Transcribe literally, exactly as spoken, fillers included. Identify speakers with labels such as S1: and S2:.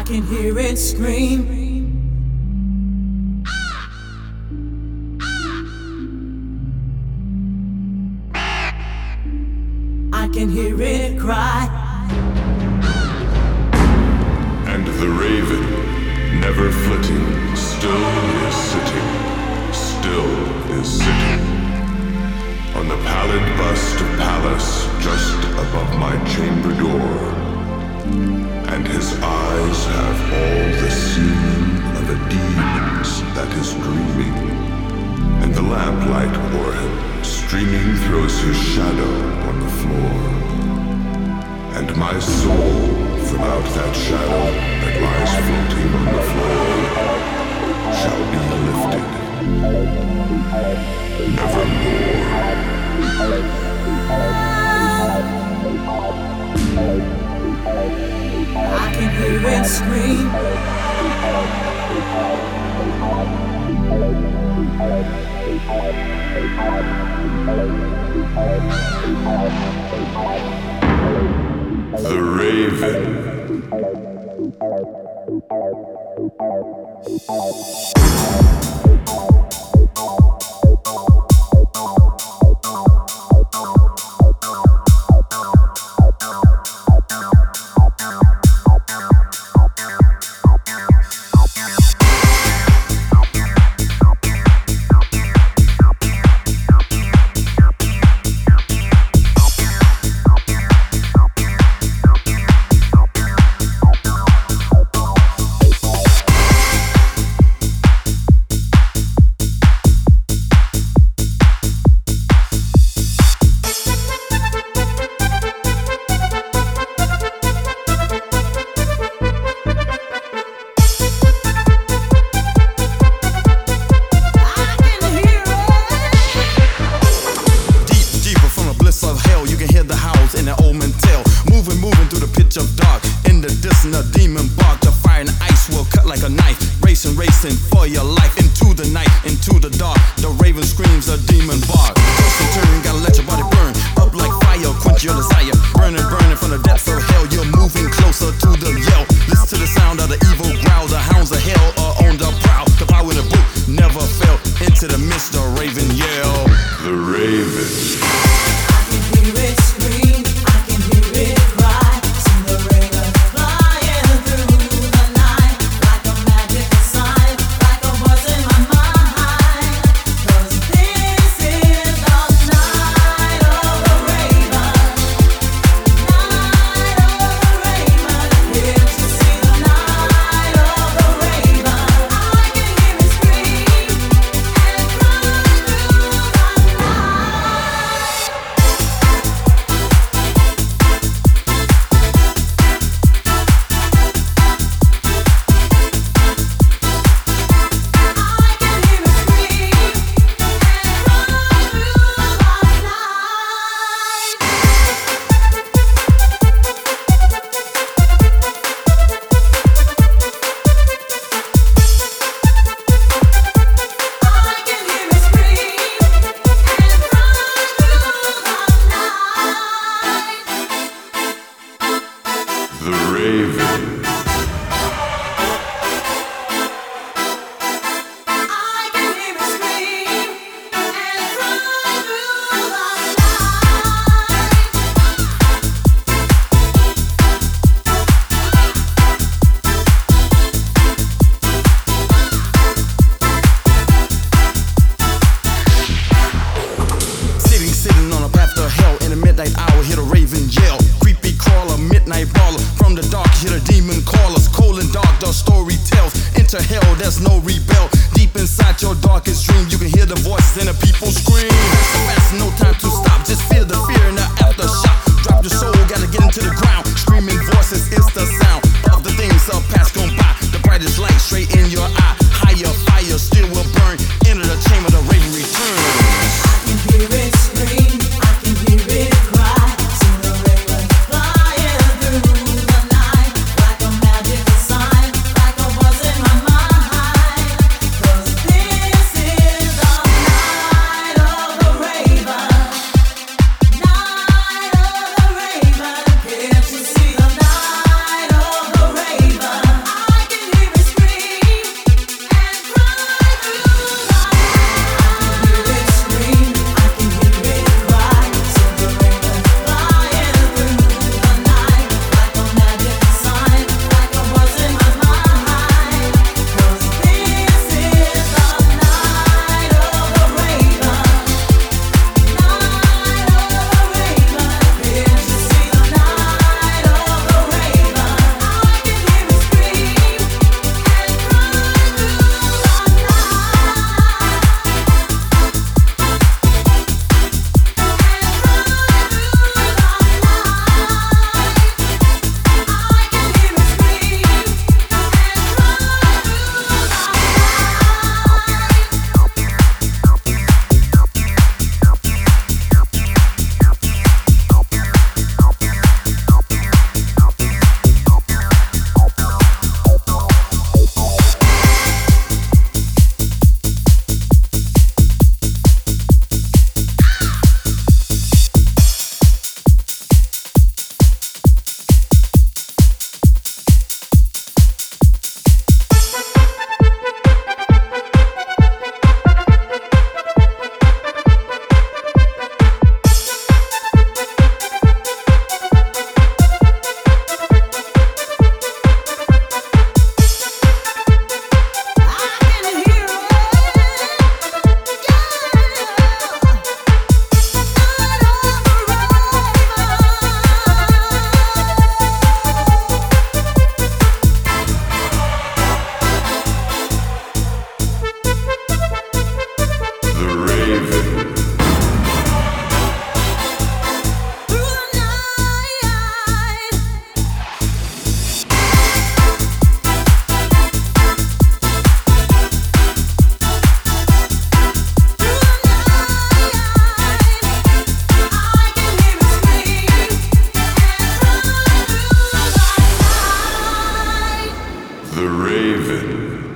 S1: can hear it scream. I can hear it cry.
S2: And the raven, never flitting, still is sitting, still is sitting on the pallid bust of Pallas just above my chamber door. And his eyes have all the seeming of a demon's that is dreaming. And the lamplight o'er him streaming throws his shadow on the floor. And my soul from out that shadow that lies floating on the floor shall be lifted nevermore.
S1: I can hear it scream.
S2: The raven.
S1: Raven.
S2: The Raven.